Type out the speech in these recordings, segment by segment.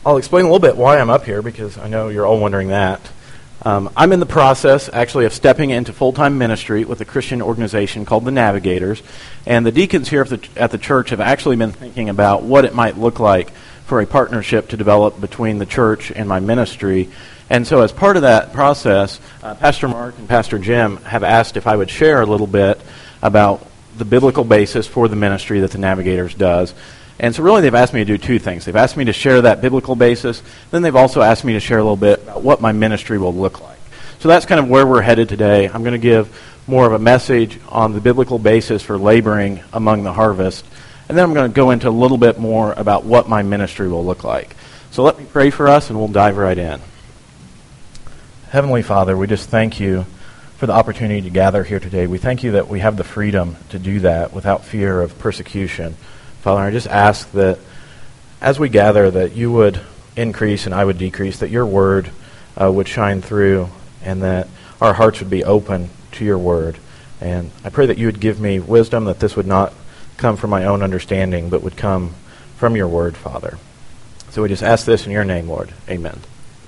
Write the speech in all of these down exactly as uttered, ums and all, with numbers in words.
I'll explain a little bit why I'm up here, because I know you're all wondering that. Um, I'm in the process, actually, of stepping into full-time ministry with a Christian organization called the Navigators, and the deacons here at the, at the church have actually been thinking about what it might look like for a partnership to develop between the church and my ministry. And so as part of that process, uh, Pastor Mark and Pastor Jim have asked if I would share a little bit about the biblical basis for the ministry that the Navigators does. And so really they've asked me to do two things. They've asked me to share that biblical basis, then they've also asked me to share a little bit about what my ministry will look like. So that's kind of where we're headed today. I'm going to give more of a message on the biblical basis for laboring among the harvest, and then I'm going to go into a little bit more about what my ministry will look like. So let me pray for us, and we'll dive right in. Heavenly Father, we just thank you for the opportunity to gather here today. We thank you that we have the freedom to do that without fear of persecution. Father, I just ask that as we gather that you would increase and I would decrease, that your word uh, would shine through, and that our hearts would be open to your word. And I pray that you would give me wisdom, that this would not come from my own understanding, but would come from your word, Father. So we just ask this in your name, Lord. Amen.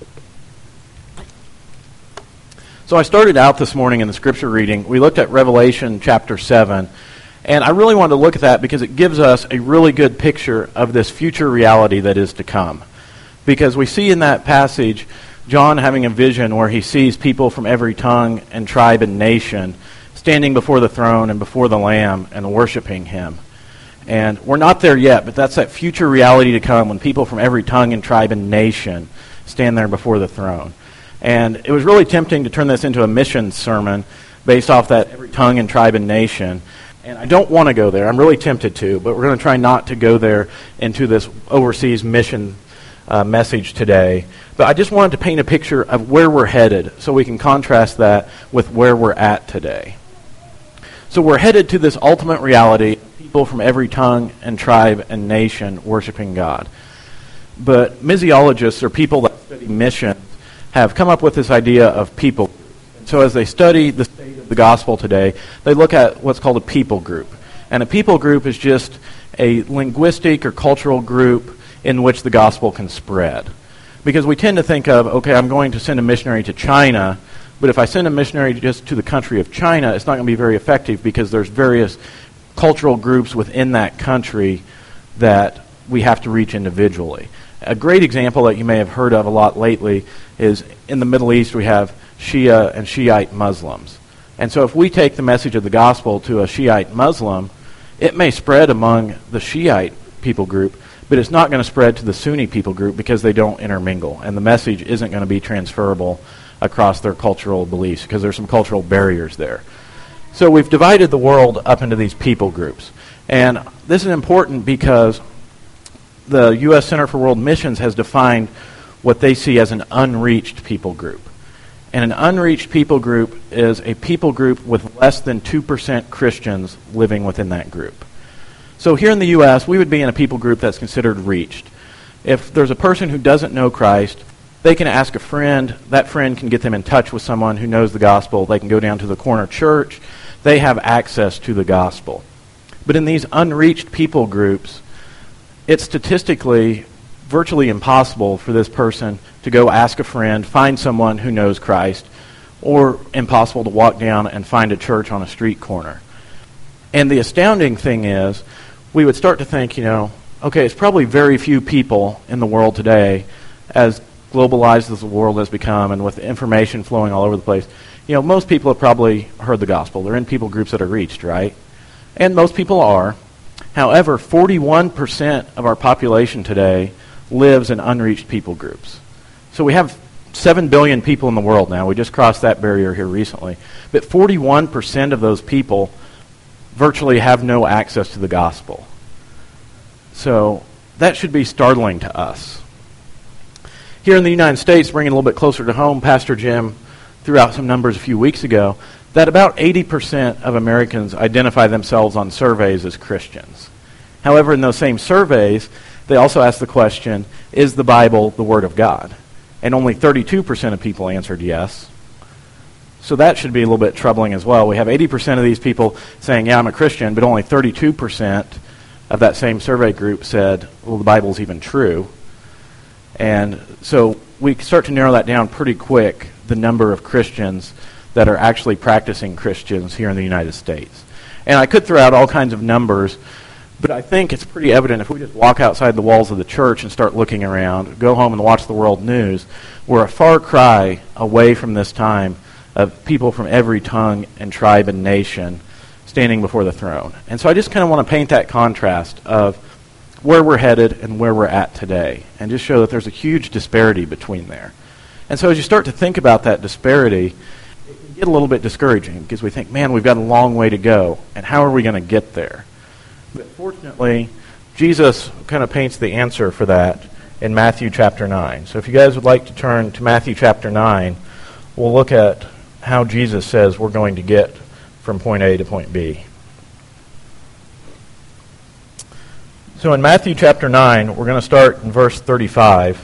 So I started out this morning in the scripture reading. We looked at Revelation chapter seven. And I really wanted to look at that because it gives us a really good picture of this future reality that is to come. Because we see in that passage John having a vision where he sees people from every tongue and tribe and nation standing before the throne and before the Lamb and worshiping him. And we're not there yet, but that's that future reality to come when people from every tongue and tribe and nation stand there before the throne. And it was really tempting to turn this into a mission sermon based off that every tongue and tribe and nation. And I don't want to go there. I'm really tempted to, but we're going to try not to go there into this overseas mission uh, message today. But I just wanted to paint a picture of where we're headed so we can contrast that with where we're at today. So we're headed to this ultimate reality, people from every tongue and tribe and nation worshiping God. But missiologists, or people that study missions, have come up with this idea of people. So as they study the state of the gospel today, they look at what's called a people group. And a people group is just a linguistic or cultural group in which the gospel can spread. Because we tend to think of, okay, I'm going to send a missionary to China, but if I send a missionary just to the country of China, it's not going to be very effective because there's various cultural groups within that country that we have to reach individually. A great example that you may have heard of a lot lately is in the Middle East we have Shia and Shiite Muslims. And so if we take the message of the gospel to a Shiite Muslim, it may spread among the Shiite people group, but it's not going to spread to the Sunni people group because they don't intermingle, and the message isn't going to be transferable across their cultural beliefs because there's some cultural barriers there. So we've divided the world up into these people groups. And this is important because the U S Center for World Missions has defined what they see as an unreached people group. And an unreached people group is a people group with less than two percent Christians living within that group. So here in the U S, we would be in a people group that's considered reached. If there's a person who doesn't know Christ, they can ask a friend. That friend can get them in touch with someone who knows the gospel. They can go down to the corner church. They have access to the gospel. But in these unreached people groups, it's statistically virtually impossible for this person to go ask a friend, find someone who knows Christ, or impossible to walk down and find a church on a street corner. And the astounding thing is, we would start to think, you know, okay, it's probably very few people in the world today, as globalized as the world has become and with information flowing all over the place. You know, most people have probably heard the gospel. They're in people groups that are reached, right? And most people are. However, forty-one percent of our population today lives in unreached people groups. So we have seven billion people in the world now. We just crossed that barrier here recently. But forty-one percent of those people virtually have no access to the gospel. So that should be startling to us. Here in the United States, bringing it a little bit closer to home, Pastor Jim threw out some numbers a few weeks ago, that about eighty percent of Americans identify themselves on surveys as Christians. However, in those same surveys, they also ask the question, is the Bible the Word of God? And only thirty-two percent of people answered yes. So that should be a little bit troubling as well. We have eighty percent of these people saying, yeah, I'm a Christian, but only thirty-two percent of that same survey group said, well, the Bible's even true. And so we start to narrow that down pretty quick, the number of Christians that are actually practicing Christians here in the United States. And I could throw out all kinds of numbers, but I think it's pretty evident if we just walk outside the walls of the church and start looking around, go home and watch the world news, we're a far cry away from this time of people from every tongue and tribe and nation standing before the throne. And so I just kind of want to paint that contrast of where we're headed and where we're at today, and just show that there's a huge disparity between there. And so as you start to think about that disparity, it can get a little bit discouraging, because we think, man, we've got a long way to go, and how are we going to get there? But fortunately, Jesus kind of paints the answer for that in Matthew chapter nine. So if you guys would like to turn to Matthew chapter nine, we'll look at how Jesus says we're going to get from point A to point B. So in Matthew chapter nine, we're going to start in verse thirty-five.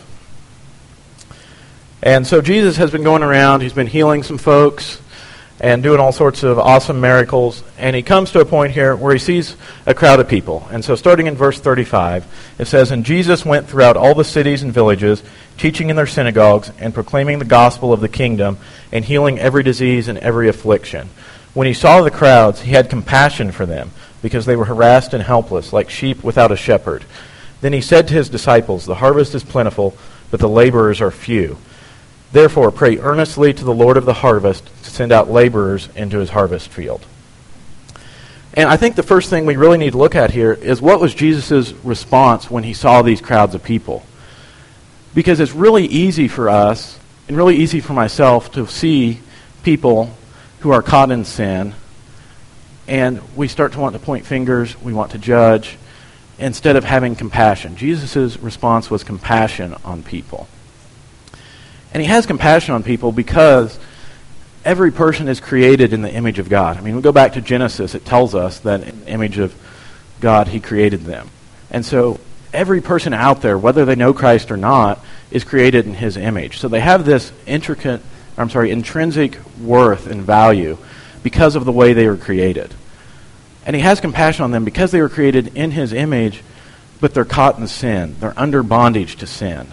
And so Jesus has been going around, he's been healing some folks and doing all sorts of awesome miracles, and he comes to a point here where he sees a crowd of people. And so starting in verse thirty-five, it says, "And Jesus went throughout all the cities and villages, teaching in their synagogues, and proclaiming the gospel of the kingdom, and healing every disease and every affliction. When he saw the crowds, he had compassion for them, because they were harassed and helpless, like sheep without a shepherd. Then he said to his disciples, 'The harvest is plentiful, but the laborers are few. Therefore pray earnestly to the Lord of the harvest to send out laborers into his harvest field.'" And I think the first thing we really need to look at here is, what was Jesus' response when he saw these crowds of people? Because it's really easy for us, and really easy for myself, to see people who are caught in sin, and we start to want to point fingers, we want to judge, instead of having compassion. Jesus' response was compassion on people. And he has compassion on people because every person is created in the image of God. I mean, we go back to Genesis, it tells us that in the image of God, he created them. And so every person out there, whether they know Christ or not, is created in his image. So they have this intricate, I'm sorry, intrinsic worth and value because of the way they were created. And he has compassion on them because they were created in his image, but they're caught in sin. They're under bondage to sin.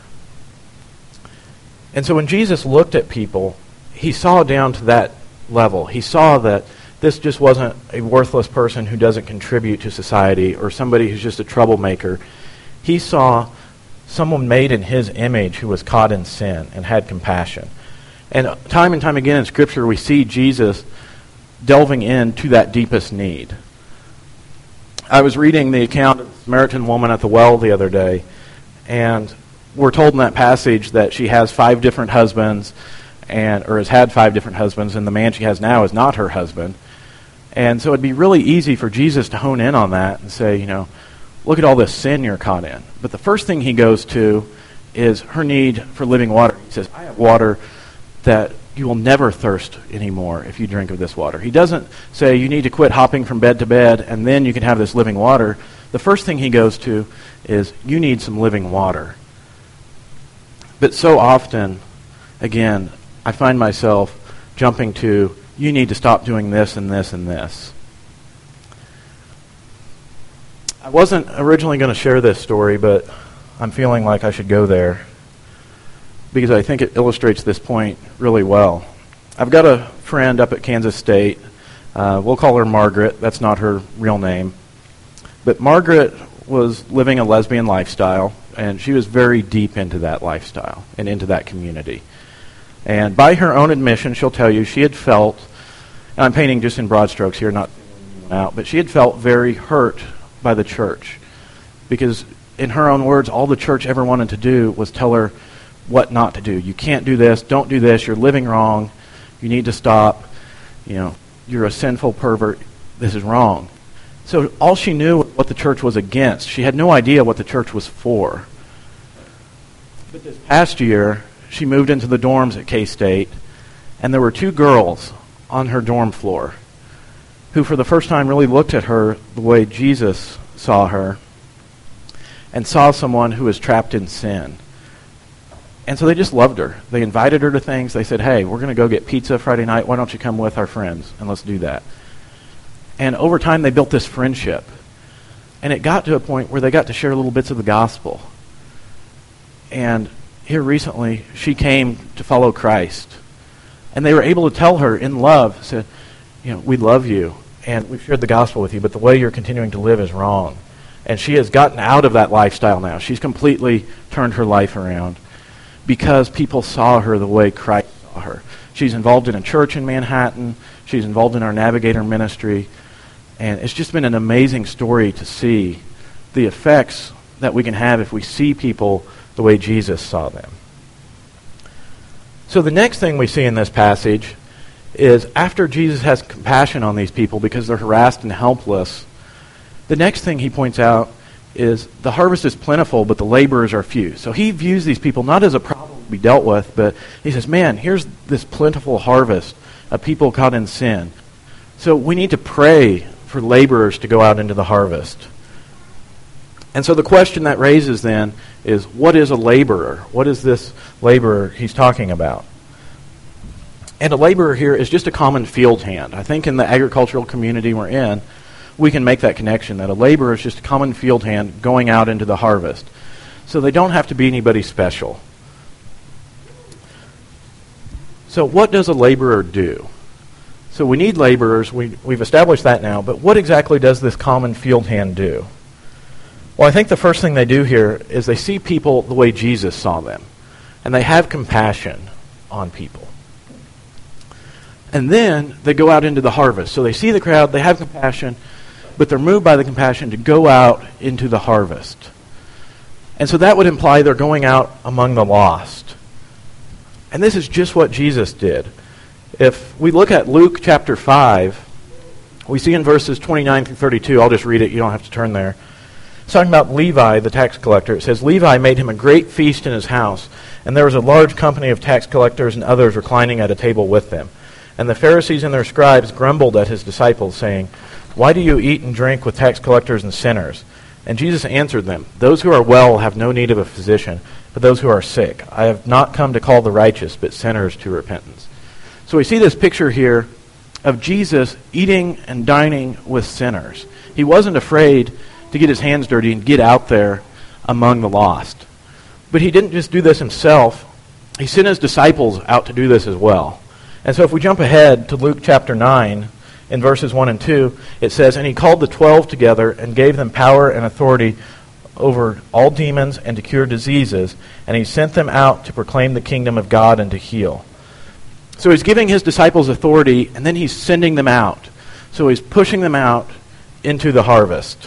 And so when Jesus looked at people, he saw down to that level. He saw that this just wasn't a worthless person who doesn't contribute to society, or somebody who's just a troublemaker. He saw someone made in his image who was caught in sin and had compassion. And time and time again in Scripture, we see Jesus delving into that deepest need. I was reading the account of the Samaritan woman at the well the other day, and we're told in that passage that she has five different husbands, and or has had five different husbands, and the man she has now is not her husband. And so it'd be really easy for Jesus to hone in on that and say, you know, look at all this sin you're caught in. But the first thing he goes to is her need for living water. He says, I have water that you will never thirst anymore if you drink of this water. He doesn't say you need to quit hopping from bed to bed and then you can have this living water. The first thing he goes to is, you need some living water. But so often, again, I find myself jumping to, you need to stop doing this and this and this. I wasn't originally going to share this story, but I'm feeling like I should go there because I think it illustrates this point really well. I've got a friend up at Kansas State. Uh, we'll call her Margaret. That's not her real name. But Margaret was living a lesbian lifestyle, and she was very deep into that lifestyle and into that community. And by her own admission, she'll tell you she had felt, and I'm painting just in broad strokes here, not out, but she had felt very hurt by the church. Because in her own words, all the church ever wanted to do was tell her what not to do. You can't do this, don't do this, you're living wrong, you need to stop, you know, you're a sinful pervert, this is wrong. So all she knew was what the church was against. She had no idea what the church was for. But this past year, she moved into the dorms at K-State, and there were two girls on her dorm floor who for the first time really looked at her the way Jesus saw her and saw someone who was trapped in sin. And so they just loved her. They invited her to things. They said, hey, we're going to go get pizza Friday night. Why don't you come with our friends and let's do that? And over time, they built this friendship. And it got to a point where they got to share little bits of the gospel. And here recently, she came to follow Christ. And they were able to tell her in love, said, you know, we love you, and we've shared the gospel with you, but the way you're continuing to live is wrong. And she has gotten out of that lifestyle now. She's completely turned her life around because people saw her the way Christ saw her. She's involved in a church in Manhattan. She's involved in our Navigator ministry. And it's just been an amazing story to see the effects that we can have if we see people the way Jesus saw them. So the next thing we see in this passage is after Jesus has compassion on these people because they're harassed and helpless, the next thing he points out is the harvest is plentiful, but the laborers are few. So he views these people not as a problem to be dealt with, but he says, man, here's this plentiful harvest of people caught in sin. So we need to pray for laborers to go out into the harvest. And so the question that raises then is, what is a laborer? What is this laborer he's talking about? And a laborer here is just a common field hand. I think in the agricultural community we're in, we can make that connection, that a laborer is just a common field hand going out into the harvest. So they don't have to be anybody special. So what does a laborer do? So we need laborers. We, we've established that now. But what exactly does this common field hand do? Well, I think the first thing they do here is they see people the way Jesus saw them. And they have compassion on people. And then they go out into the harvest. So they see the crowd, they have compassion, but they're moved by the compassion to go out into the harvest. And so that would imply they're going out among the lost. And this is just what Jesus did. If we look at Luke chapter five, we see in verses twenty-nine through thirty-two, I'll just read it, you don't have to turn there. It's talking about Levi, the tax collector. It says, Levi made him a great feast in his house, and there was a large company of tax collectors and others reclining at a table with them. And the Pharisees and their scribes grumbled at his disciples, saying, why do you eat and drink with tax collectors and sinners? And Jesus answered them, those who are well have no need of a physician, but those who are sick. I have not come to call the righteous, but sinners to repentance. So we see this picture here of Jesus eating and dining with sinners. He wasn't afraid to get his hands dirty and get out there among the lost. But he didn't just do this himself. He sent his disciples out to do this as well. And so if we jump ahead to Luke chapter nine, in verses one and two, it says, and he called the twelve together and gave them power and authority over all demons and to cure diseases, and he sent them out to proclaim the kingdom of God and to heal. So he's giving his disciples authority, and then he's sending them out. So he's pushing them out into the harvest.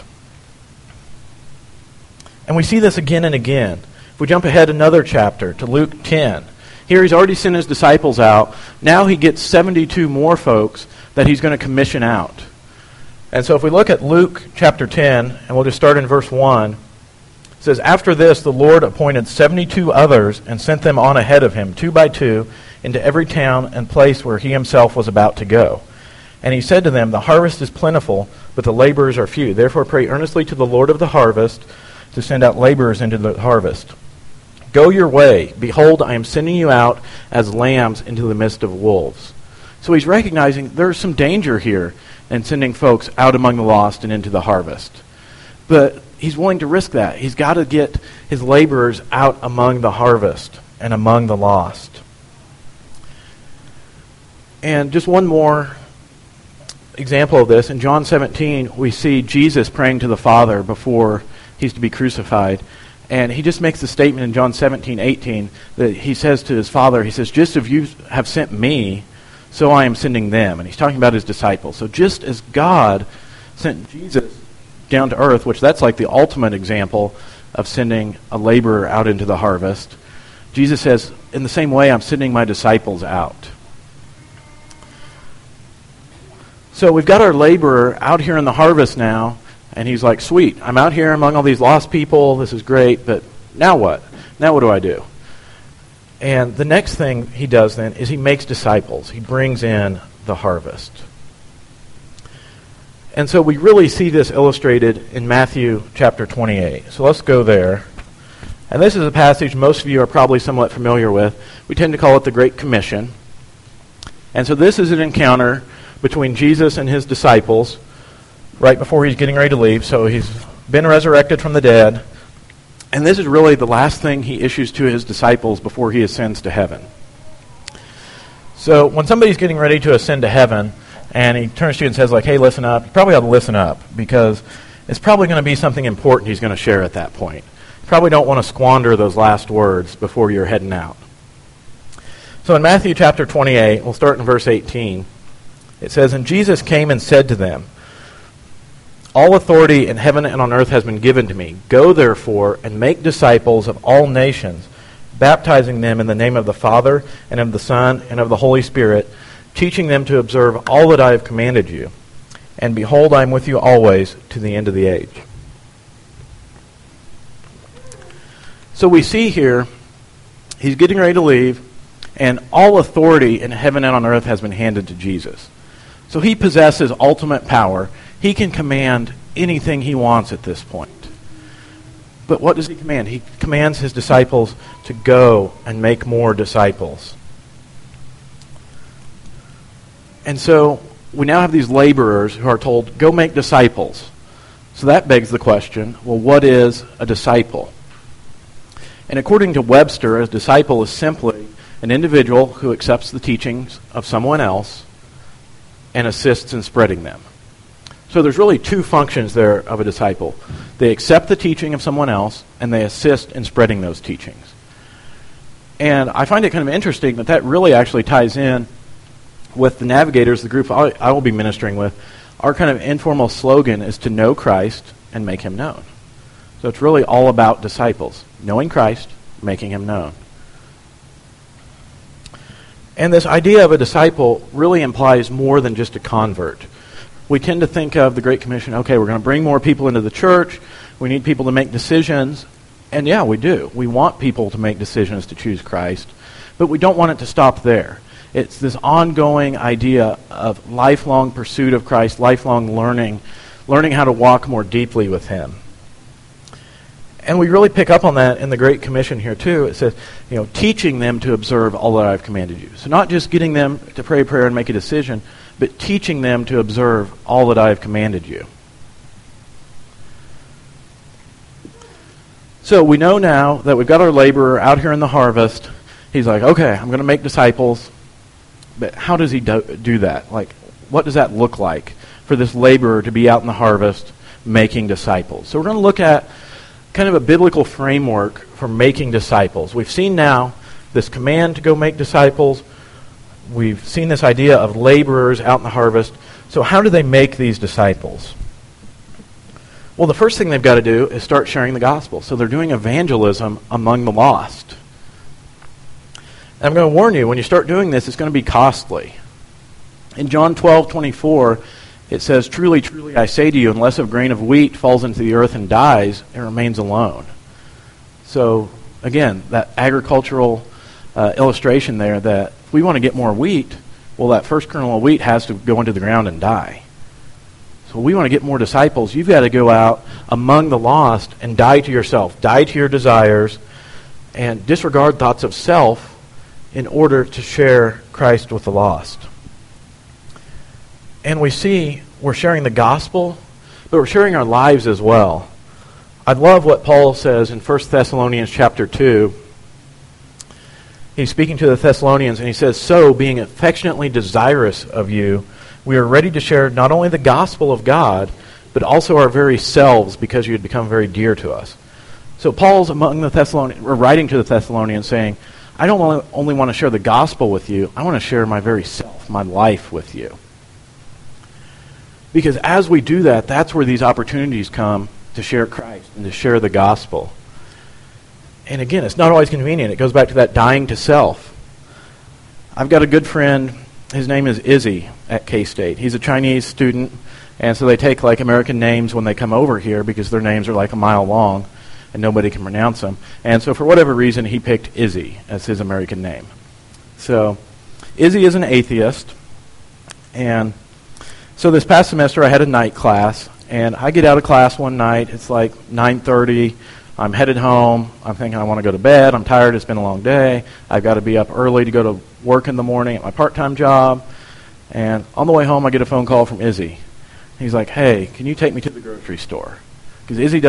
And we see this again and again. If we jump ahead another chapter to Luke ten, here he's already sent his disciples out. Now he gets seventy-two more folks that he's going to commission out. And so if we look at Luke chapter ten, and we'll just start in verse one, it says, after this the Lord appointed seventy-two others and sent them on ahead of him, two by two, into every town and place where he himself was about to go. And he said to them, the harvest is plentiful, but the laborers are few. Therefore pray earnestly to the Lord of the harvest to send out laborers into the harvest. Go your way. Behold, I am sending you out as lambs into the midst of wolves. So he's recognizing there's some danger here in sending folks out among the lost and into the harvest. But he's willing to risk that. He's got to get his laborers out among the harvest and among the lost. And just one more example of this. In John seventeen, we see Jesus praying to the Father before he's to be crucified. And he just makes the statement in John seventeen eighteen that he says to his Father, he says, just as you have sent me, so I am sending them. And he's talking about his disciples. So just as God sent Jesus down to earth, which that's like the ultimate example of sending a laborer out into the harvest, Jesus says, in the same way, I'm sending my disciples out. So we've got our laborer out here in the harvest now, and he's like, sweet, I'm out here among all these lost people, this is great, but now what? Now what do I do? And the next thing he does then is he makes disciples. He brings in the harvest. And so we really see this illustrated in Matthew chapter twenty-eight. So let's go there. And this is a passage most of you are probably somewhat familiar with. We tend to call it the Great Commission. And so this is an encounter between Jesus and his disciples right before he's getting ready to leave. So he's been resurrected from the dead. And this is really the last thing he issues to his disciples before he ascends to heaven. So when somebody's getting ready to ascend to heaven, and he turns to you and says, like, hey, listen up, you probably ought to listen up, because it's probably going to be something important he's going to share at that point. You probably don't want to squander those last words before you're heading out. So in Matthew chapter twenty-eight, we'll start in verse eighteen. It says, and Jesus came and said to them, all authority in heaven and on earth has been given to me. Go therefore and make disciples of all nations, baptizing them in the name of the Father and of the Son and of the Holy Spirit, teaching them to observe all that I have commanded you. And behold, I am with you always to the end of the age. So we see here, he's getting ready to leave, and all authority in heaven and on earth has been handed to Jesus. So he possesses ultimate power. He can command anything he wants at this point. But what does he command? He commands his disciples to go and make more disciples. And so we now have these laborers who are told, go make disciples. So that begs the question, well, what is a disciple? And according to Webster, a disciple is simply an individual who accepts the teachings of someone else and assists in spreading them. So there's really two functions there of a disciple. They accept the teaching of someone else, and they assist in spreading those teachings. And I find it kind of interesting that that really actually ties in with the Navigators, the group I, I will be ministering with. Our kind of informal slogan is to know Christ and make him known. So it's really all about disciples, knowing Christ, making him known. And this idea of a disciple really implies more than just a convert. We tend to think of the Great Commission, okay, we're going to bring more people into the church, we need people to make decisions, and yeah, we do. We want people to make decisions to choose Christ, but we don't want it to stop there. It's this ongoing idea of lifelong pursuit of Christ, lifelong learning, learning how to walk more deeply with him. And we really pick up on that in the Great Commission here too. It says, you know, teaching them to observe all that I've commanded you. So not just getting them to pray a prayer and make a decision, but teaching them to observe all that I have commanded you. So we know now that we've got our laborer out here in the harvest. He's like, okay, I'm going to make disciples. But how does he do, do that? Like, what does that look like for this laborer to be out in the harvest making disciples? So we're going to look at kind of a biblical framework for making disciples. We've seen now this command to go make disciples. We've seen this idea of laborers out in the harvest. So how do they make these disciples? Well, the first thing they've got to do is start sharing the gospel. So they're doing evangelism among the lost. And I'm going to warn you, when you start doing this, it's going to be costly. In John twelve twenty-four, it says, truly, truly, I say to you, unless a grain of wheat falls into the earth and dies, it remains alone. So, again, that agricultural uh, illustration there that if we want to get more wheat, well, that first kernel of wheat has to go into the ground and die. So we want to get more disciples. You've got to go out among the lost and die to yourself, die to your desires, and disregard thoughts of self in order to share Christ with the lost. And we see we're sharing the gospel, but we're sharing our lives as well. I love what Paul says in First Thessalonians chapter two. He's speaking to the Thessalonians, and he says, so, being affectionately desirous of you, we are ready to share not only the gospel of God, but also our very selves, because you had become very dear to us. So Paul's among the Thessalonians, or writing to the Thessalonians, saying, I don't only want to share the gospel with you, I want to share my very self, my life with you. Because as we do that, that's where these opportunities come to share Christ and to share the gospel. And again, it's not always convenient. It goes back to that dying to self. I've got a good friend, his name is Izzy at K-State. He's a Chinese student, and so they take like American names when they come over here because their names are like a mile long and nobody can pronounce them. And so for whatever reason, he picked Izzy as his American name. So Izzy is an atheist, and so this past semester I had a night class, and I get out of class one night. It's like nine thirty. I'm headed home. I'm thinking I want to go to bed. I'm tired. It's been a long day. I've got to be up early to go to work in the morning at my part-time job. And on the way home, I get a phone call from Izzy. He's like, hey, can you take me to the grocery store? Because Izzy doesn't have a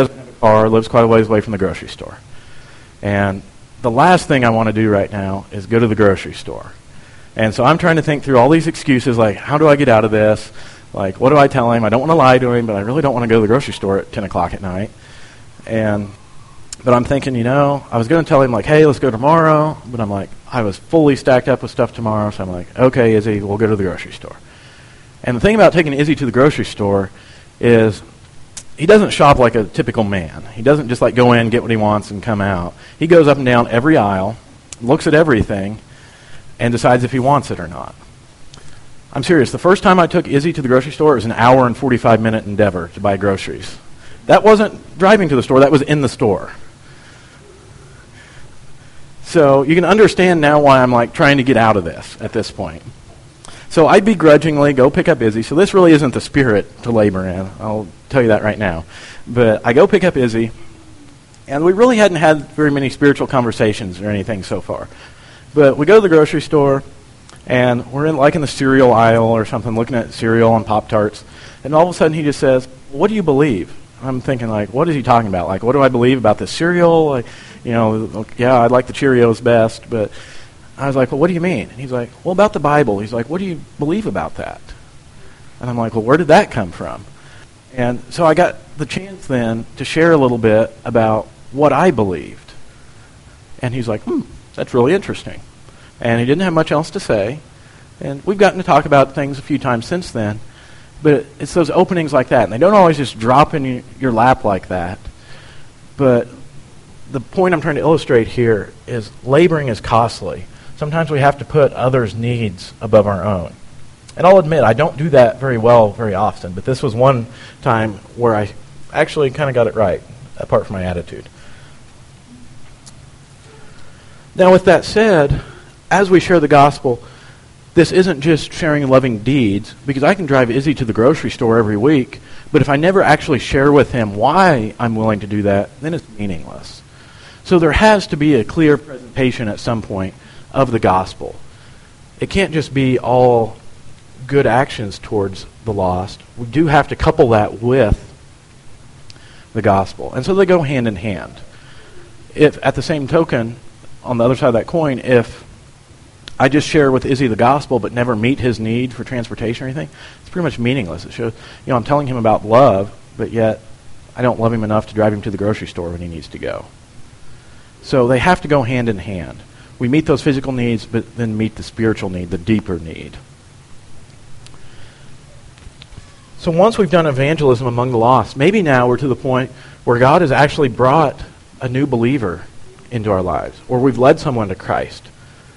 car, lives quite a ways away from the grocery store. And the last thing I want to do right now is go to the grocery store. And so I'm trying to think through all these excuses, like, how do I get out of this? Like, what do I tell him? I don't want to lie to him, but I really don't want to go to the grocery store at ten o'clock at night. And But I'm thinking, you know, I was going to tell him, like, hey, let's go tomorrow. But I'm like, I was fully stacked up with stuff tomorrow. So I'm like, okay, Izzy, we'll go to the grocery store. And the thing about taking Izzy to the grocery store is he doesn't shop like a typical man. He doesn't just, like, go in, get what he wants, and come out. He goes up and down every aisle, looks at everything, and decides if he wants it or not. I'm serious. The first time I took Izzy to the grocery store, it was an hour and forty-five minute endeavor to buy groceries. That wasn't driving to the store. That was in the store. So you can understand now why I'm like trying to get out of this at this point. So I begrudgingly go pick up Izzy. So this really isn't the spirit to labor in. I'll tell you that right now. But I go pick up Izzy, and we really hadn't had very many spiritual conversations or anything so far. But we go to the grocery store, and we're in like in the cereal aisle or something, looking at cereal and Pop-Tarts. And all of a sudden he just says, what do you believe? I'm thinking, like, what is he talking about? Like, what do I believe about this cereal? Like, you know, yeah, I like the Cheerios best, but I was like, well, what do you mean? And he's like, well, about the Bible. He's like, what do you believe about that? And I'm like, well, where did that come from? And so I got the chance then to share a little bit about what I believed. And he's like, hmm, that's really interesting. And he didn't have much else to say. And we've gotten to talk about things a few times since then. But it's those openings like that. And they don't always just drop in your lap like that. But the point I'm trying to illustrate here is laboring is costly. Sometimes we have to put others' needs above our own. And I'll admit, I don't do that very well very often. But this was one time where I actually kind of got it right, apart from my attitude. Now, with that said, as we share the gospel, this isn't just sharing loving deeds, because I can drive Izzy to the grocery store every week, but if I never actually share with him why I'm willing to do that, then it's meaningless. So there has to be a clear presentation at some point of the gospel. It can't just be all good actions towards the lost. We do have to couple that with the gospel. And so they go hand in hand. If, at the same token, on the other side of that coin, if I just share with Izzy the gospel but never meet his need for transportation or anything, it's pretty much meaningless. It shows, you know, I'm telling him about love, but yet I don't love him enough to drive him to the grocery store when he needs to go. So they have to go hand in hand. We meet those physical needs, but then meet the spiritual need, the deeper need. So once we've done evangelism among the lost, maybe now we're to the point where God has actually brought a new believer into our lives, or we've led someone to Christ.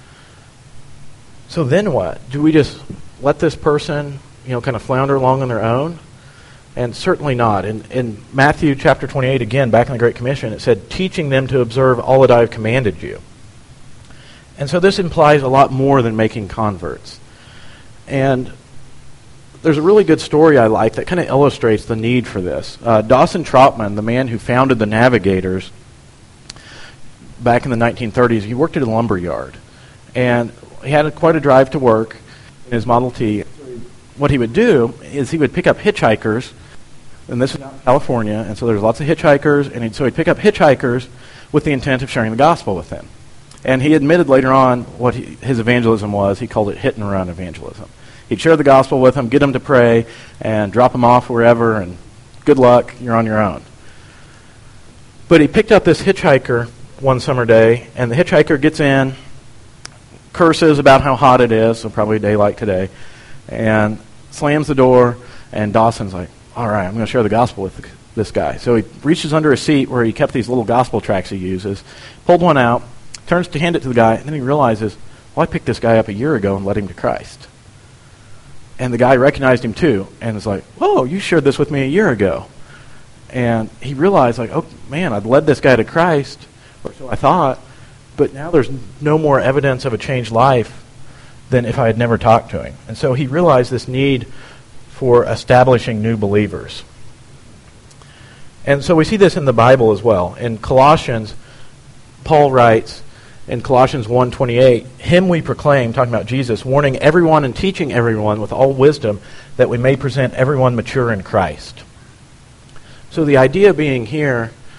So then what? Do we just let this person, you know, kind of flounder along on their own? And certainly not. In, in Matthew chapter twenty-eight, again, back in the Great Commission, it said, teaching them to observe all that I have commanded you. And so this implies a lot more than making converts. And there's a really good story I like that kind of illustrates the need for this. Uh, Dawson Trotman, the man who founded the Navigators back in the nineteen thirties, he worked at a lumber yard. And he had a, quite a drive to work in his Model T. What he would do is he would pick up hitchhikers, and this is out in California, and so there's lots of hitchhikers, and he'd, so he'd pick up hitchhikers with the intent of sharing the gospel with them. And he admitted later on what he, his evangelism was. He called it hit-and-run evangelism. He'd share the gospel with them, get them to pray, and drop them off wherever, and good luck, you're on your own. But he picked up this hitchhiker one summer day, and the hitchhiker gets in, curses about how hot it is, so probably a day like today, and slams the door, and Dawson's like, all right, I'm going to share the gospel with this guy. So he reaches under a seat where he kept these little gospel tracts he uses, pulled one out, turns to hand it to the guy, and then he realizes, well, I picked this guy up a year ago and led him to Christ. And the guy recognized him too, and was like, whoa, you shared this with me a year ago. And he realized, like, oh, man, I'd led this guy to Christ, or so I thought, but now there's no more evidence of a changed life than if I had never talked to him. And so he realized this need for establishing new believers. And so we see this in the Bible as well. In Colossians, Paul writes in Colossians one twenty-eight, him we proclaim, talking about Jesus, warning everyone and teaching everyone with all wisdom that we may present everyone mature in Christ. So the idea being here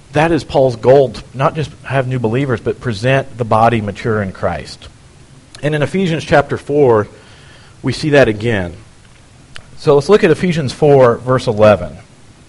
that is Paul's goal, to not just have new believers, but present the body mature in Christ. And in Ephesians chapter four, we see that again. So let's look at Ephesians four, verse eleven.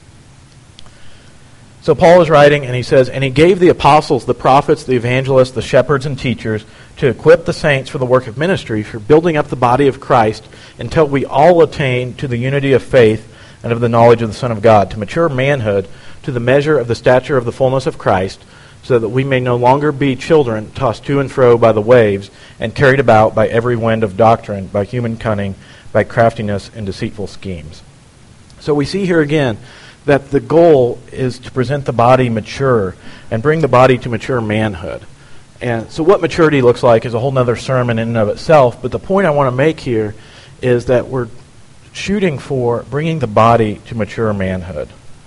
So Paul is writing, and he says, "And he gave the apostles, the prophets, the evangelists, the shepherds, and teachers to equip the saints for the work of ministry, for building up the body of Christ, until we all attain to the unity of faith and of the knowledge of the Son of God, to mature manhood, to the measure of the stature of the fullness of Christ, so that we may no longer be children tossed to and fro by the waves and carried about by every wind of doctrine, by human cunning, by craftiness and deceitful schemes." So we see here again that the goal is to present the body mature and bring the body to mature manhood. And so what maturity looks like is a whole other sermon in and of itself, but the point I want to make here is that we're shooting for bringing the body to mature manhood.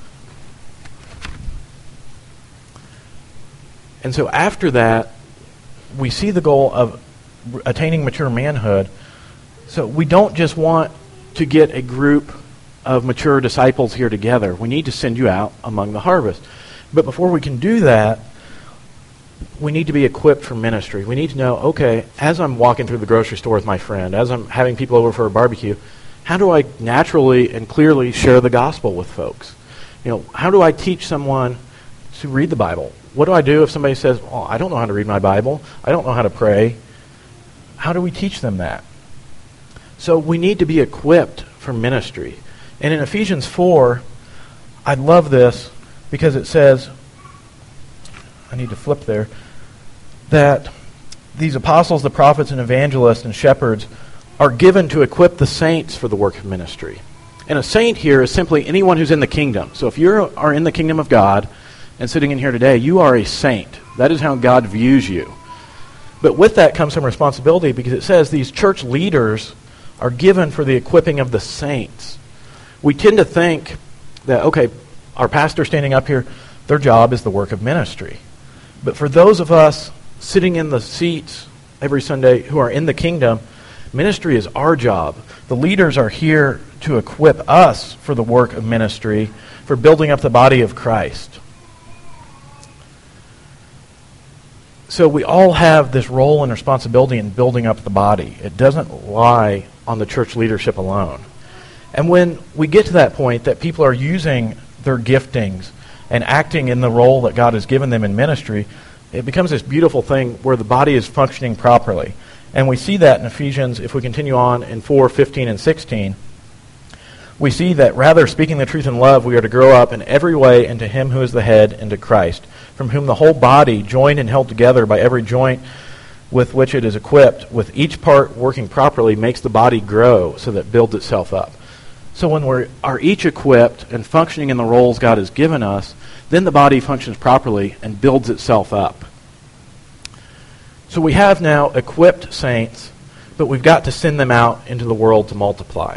And so after that, we see the goal of attaining mature manhood. So we don't just want to get a group of mature disciples here together. We need to send you out among the harvest. But before we can do that, we need to be equipped for ministry. We need to know, okay, as I'm walking through the grocery store with my friend, as I'm having people over for a barbecue, how do I naturally and clearly share the gospel with folks? You know, how do I teach someone to read the Bible? What do I do if somebody says, "Oh, I don't know how to read my Bible. I don't know how to pray"? How do we teach them that? So we need to be equipped for ministry. And in Ephesians four, I love this because it says, I need to flip there, that these apostles, the prophets, and evangelists, and shepherds are given to equip the saints for the work of ministry. And a saint here is simply anyone who's in the kingdom. So if you are in the kingdom of God and sitting in here today, you are a saint. That is how God views you. But with that comes some responsibility, because it says these church leaders are given for the equipping of the saints. We tend to think that, okay, our pastor standing up here, their job is the work of ministry. But for those of us sitting in the seats every Sunday who are in the kingdom, ministry is our job. The leaders are here to equip us for the work of ministry, for building up the body of Christ. So we all have this role and responsibility in building up the body. It doesn't lie on the church leadership alone. And when we get to that point that people are using their giftings and acting in the role that God has given them in ministry, it becomes this beautiful thing where the body is functioning properly. And we see that in Ephesians, if we continue on in four, fifteen, and sixteen. We see that rather speaking the truth in love, we are to grow up in every way into him who is the head, into Christ, from whom the whole body, joined and held together by every joint with which it is equipped, with each part working properly, makes the body grow so that it builds itself up. So when we are each equipped and functioning in the roles God has given us, then the body functions properly and builds itself up. So we have now equipped saints, but we've got to send them out into the world to multiply.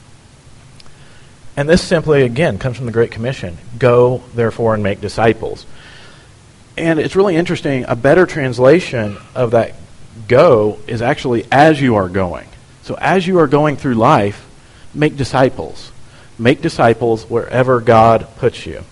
And this simply, again, comes from the Great Commission. Go, therefore, and make disciples. And it's really interesting. A better translation of that go is actually as you are going. So as you are going through life, make disciples. Make disciples wherever God puts you.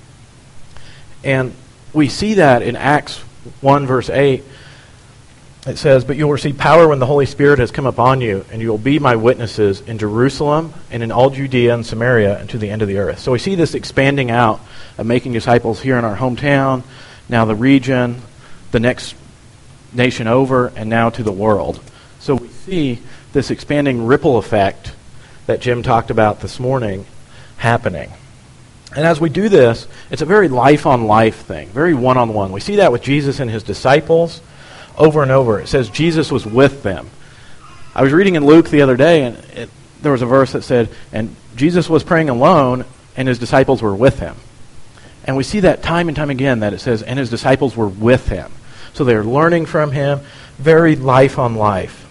And we see that in Acts one, verse eight. It says, "But you will receive power when the Holy Spirit has come upon you, and you will be my witnesses in Jerusalem and in all Judea and Samaria and to the end of the earth." So we see this expanding out of making disciples here in our hometown, now the region, the next nation over, and now to the world. So we see this expanding ripple effect that Jim talked about this morning happening. And as we do this, it's a very life-on-life thing, very one-on-one. We see that with Jesus and his disciples over and over. It says Jesus was with them. I was reading in Luke the other day, and it, there was a verse that said, and Jesus was praying alone, and his disciples were with him. And we see that time and time again, that it says, and his disciples were with him. So they're learning from him, very life-on-life.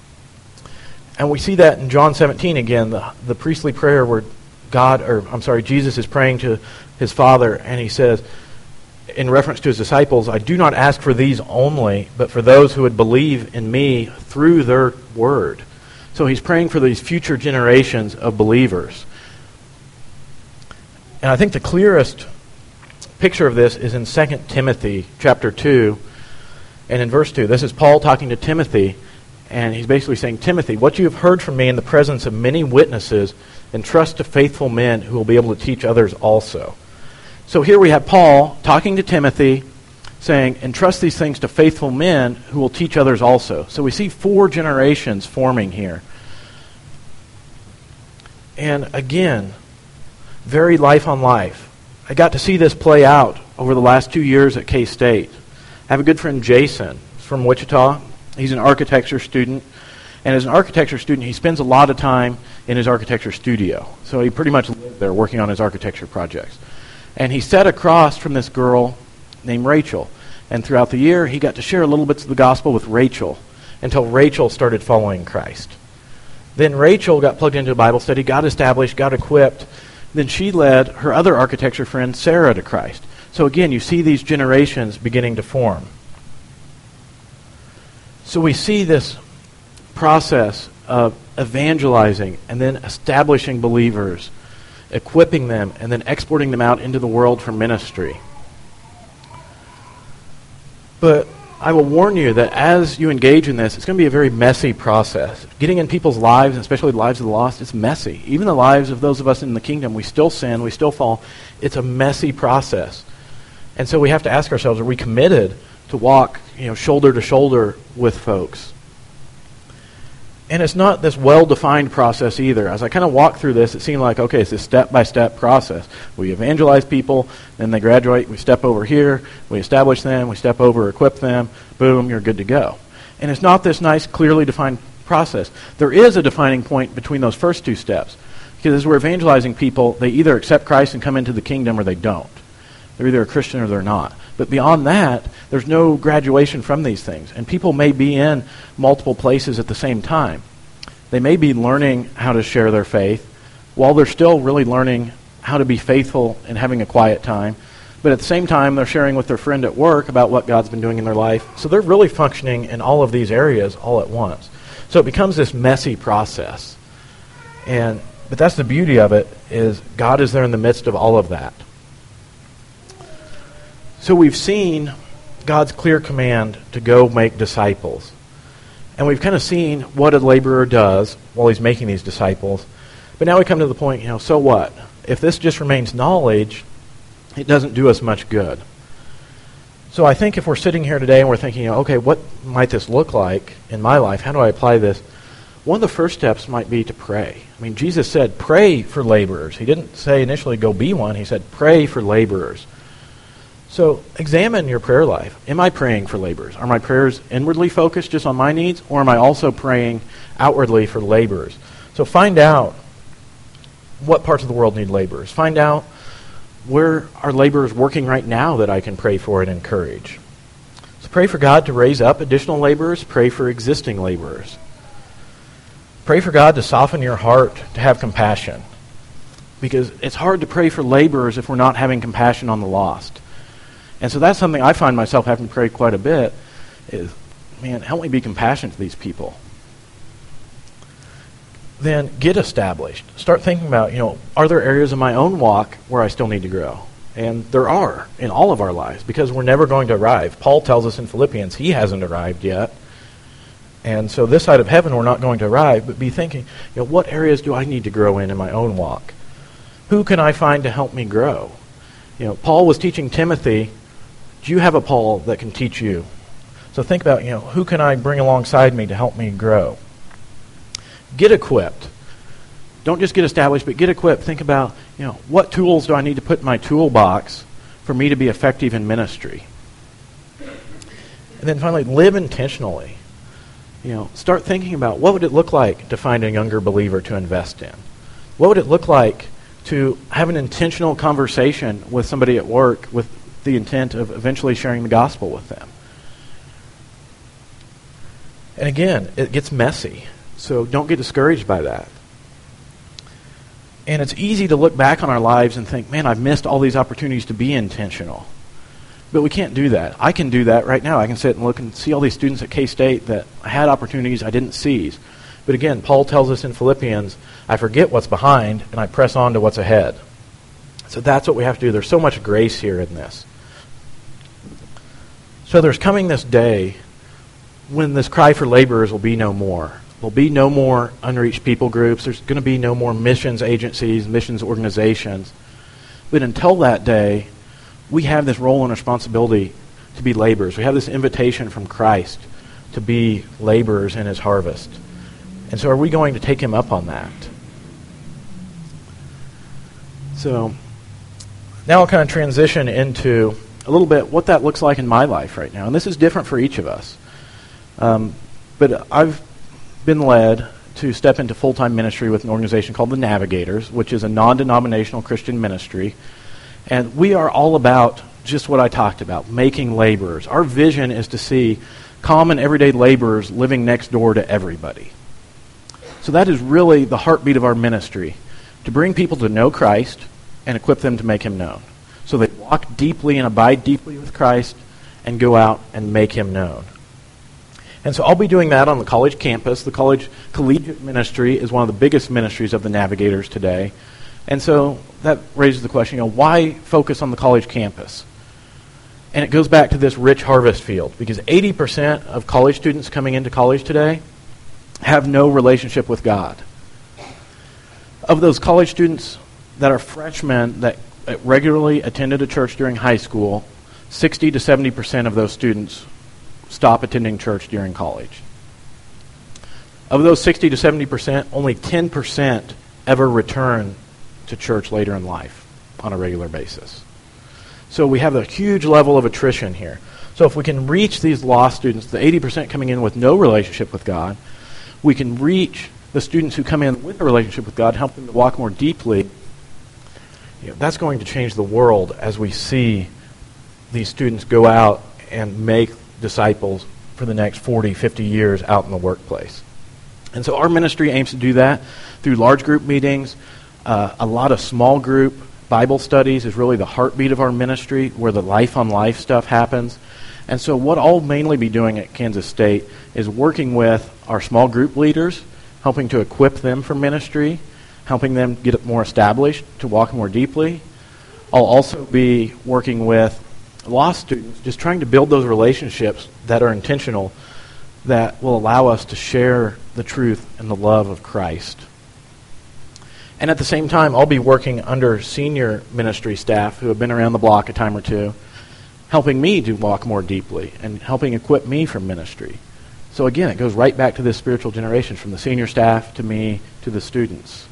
And we see that in John seventeen again, the, the priestly prayer where God, or I'm sorry, Jesus is praying to his Father, and he says, in reference to his disciples, "I do not ask for these only, but for those who would believe in me through their word." So he's praying for these future generations of believers. And I think the clearest picture of this is in Second Timothy chapter two, and in verse two. This is Paul talking to Timothy, and he's basically saying, Timothy, what you have heard from me in the presence of many witnesses, entrust to faithful men who will be able to teach others also. So here we have Paul talking to Timothy, saying, entrust these things to faithful men who will teach others also. So we see four generations forming here. And again, very life on life. I got to see this play out over the last two years at K-State. I have a good friend, Jason, from Wichita. He's an architecture student. And as an architecture student, he spends a lot of time in his architecture studio. So he pretty much lives there working on his architecture projects. And he sat across from this girl named Rachel. And throughout the year, he got to share little bits of the gospel with Rachel until Rachel started following Christ. Then Rachel got plugged into a Bible study, got established, got equipped. Then she led her other architecture friend, Sarah, to Christ. So again, you see these generations beginning to form. So we see this process of evangelizing and then establishing believers, equipping them, and then exporting them out into the world for ministry. But I will warn you that as you engage in this, it's going to be a very messy process. Getting in people's lives, and especially the lives of the lost, it's messy. Even the lives of those of us in the kingdom, we still sin, we still fall. It's a messy process. And so we have to ask ourselves, are we committed to walk, you know, shoulder to shoulder with folks? And it's not this well-defined process either. As I kind of walked through this, it seemed like, okay, it's this step-by-step process. We evangelize people, then they graduate, we step over here, we establish them, we step over, equip them, boom, you're good to go. And it's not this nice, clearly defined process. There is a defining point between those first two steps. Because as we're evangelizing people, they either accept Christ and come into the kingdom or they don't. They're either a Christian or they're not. But beyond that, there's no graduation from these things. And people may be in multiple places at the same time. They may be learning how to share their faith while they're still really learning how to be faithful and having a quiet time. But at the same time, they're sharing with their friend at work about what God's been doing in their life. So they're really functioning in all of these areas all at once. So it becomes this messy process. And but that's the beauty of it, is God is there in the midst of all of that. So we've seen God's clear command to go make disciples. And we've kind of seen what a laborer does while he's making these disciples. But now we come to the point, you know, so what? If this just remains knowledge, it doesn't do us much good. So I think if we're sitting here today and we're thinking, you know, okay, what might this look like in my life? How do I apply this? One of the first steps might be to pray. I mean, Jesus said, pray for laborers. He didn't say initially go be one. He said, pray for laborers. So examine your prayer life. Am I praying for laborers? Are my prayers inwardly focused just on my needs, or am I also praying outwardly for laborers? So find out what parts of the world need laborers. Find out where are laborers working right now that I can pray for and encourage. So pray for God to raise up additional laborers. Pray for existing laborers. Pray for God to soften your heart to have compassion. Because it's hard to pray for laborers if we're not having compassion on the lost. And so that's something I find myself having to pray quite a bit is, man, help me be compassionate to these people. Then get established. Start thinking about, you know, are there areas in my own walk where I still need to grow? And there are in all of our lives, because we're never going to arrive. Paul tells us in Philippians he hasn't arrived yet. And so this side of heaven we're not going to arrive, but be thinking, you know, what areas do I need to grow in in my own walk? Who can I find to help me grow? You know, Paul was teaching Timothy. Do you have a Paul that can teach you? So think about, you know, who can I bring alongside me to help me grow? Get equipped. Don't just get established, but get equipped. Think about, you know, what tools do I need to put in my toolbox for me to be effective in ministry? And then finally, live intentionally. You know, start thinking about what would it look like to find a younger believer to invest in? What would it look like to have an intentional conversation with somebody at work with the intent of eventually sharing the gospel with them? And again, it gets messy, so don't get discouraged by that. And it's easy to look back on our lives and think, man, I've missed all these opportunities to be intentional. But we can't do that. I can do that right now. I can sit and look and see all these students at K-State that had opportunities I didn't seize. But again, Paul tells us in Philippians, I forget what's behind and I press on to what's ahead. So that's what we have to do. There's so much grace here in this. So there's coming this day when this cry for laborers will be no more. There'll be no more unreached people groups. There's going to be no more missions agencies, missions organizations. But until that day, we have this role and responsibility to be laborers. We have this invitation from Christ to be laborers in his harvest. And so are we going to take him up on that? So now I'll kind of transition into a little bit what that looks like in my life right now. And this is different for each of us. Um, but I've been led to step into full-time ministry with an organization called the Navigators, which is a non-denominational Christian ministry. And we are all about just what I talked about, making laborers. Our vision is to see common everyday laborers living next door to everybody. So that is really the heartbeat of our ministry, to bring people to know Christ and equip them to make him known. So they walk deeply and abide deeply with Christ and go out and make him known. And so I'll be doing that on the college campus. The college collegiate ministry is one of the biggest ministries of the Navigators today. And so that raises the question, you know, why focus on the college campus? And it goes back to this rich harvest field, because eighty percent of college students coming into college today have no relationship with God. Of those college students that are freshmen that regularly attended a church during high school, sixty to seventy percent of those students stop attending church during college. Of those sixty to seventy percent, only ten percent ever return to church later in life on a regular basis. So we have a huge level of attrition here. So if we can reach these lost students, the eighty percent coming in with no relationship with God, we can reach the students who come in with a relationship with God, help them to walk more deeply. You know, that's going to change the world as we see these students go out and make disciples for the next forty, fifty years out in the workplace. And so our ministry aims to do that through large group meetings. Uh, a lot of small group Bible studies is really the heartbeat of our ministry, where the life-on-life stuff happens. And so what I'll mainly be doing at Kansas State is working with our small group leaders, helping to equip them for ministry, helping them get more established to walk more deeply. I'll also be working with lost students, just trying to build those relationships that are intentional, that will allow us to share the truth and the love of Christ. And at the same time, I'll be working under senior ministry staff who have been around the block a time or two, helping me to walk more deeply and helping equip me for ministry. So again, it goes right back to this spiritual generation, from the senior staff to me to the students.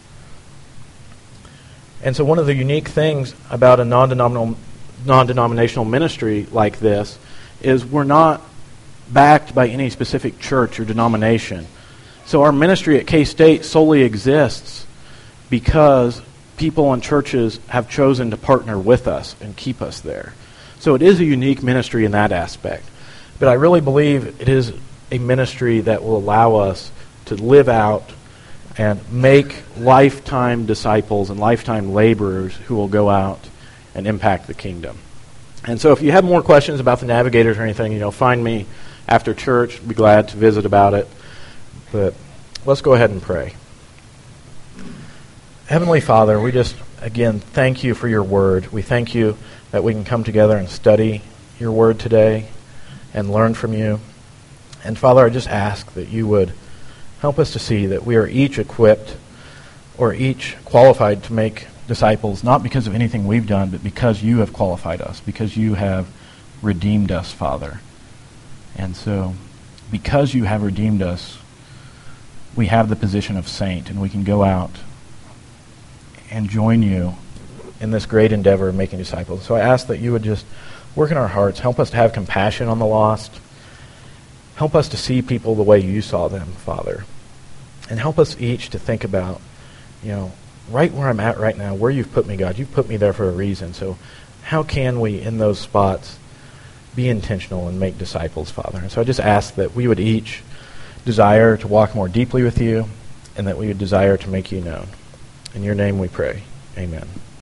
And so one of the unique things about a non-denominational, non-denominational ministry like this is we're not backed by any specific church or denomination. So our ministry at K-State solely exists because people and churches have chosen to partner with us and keep us there. So it is a unique ministry in that aspect. But I really believe it is a ministry that will allow us to live out and make lifetime disciples and lifetime laborers who will go out and impact the kingdom. And so if you have more questions about the Navigators or anything, you know, find me after church. I'd be glad to visit about it. But let's go ahead and pray. Heavenly Father, we just, again, thank you for your word. We thank you that we can come together and study your word today and learn from you. And Father, I just ask that you would help us to see that we are each equipped or each qualified to make disciples, not because of anything we've done, but because you have qualified us, because you have redeemed us, Father. And so, because you have redeemed us, we have the position of saint, and we can go out and join you in this great endeavor of making disciples. So I ask that you would just work in our hearts, help us to have compassion on the lost, help us to see people the way you saw them, Father, and help us each to think about, you know, right where I'm at right now, where you've put me, God. You've put me there for a reason. So how can we, in those spots, be intentional and make disciples, Father? And so I just ask that we would each desire to walk more deeply with you, and that we would desire to make you known. In your name we pray. Amen.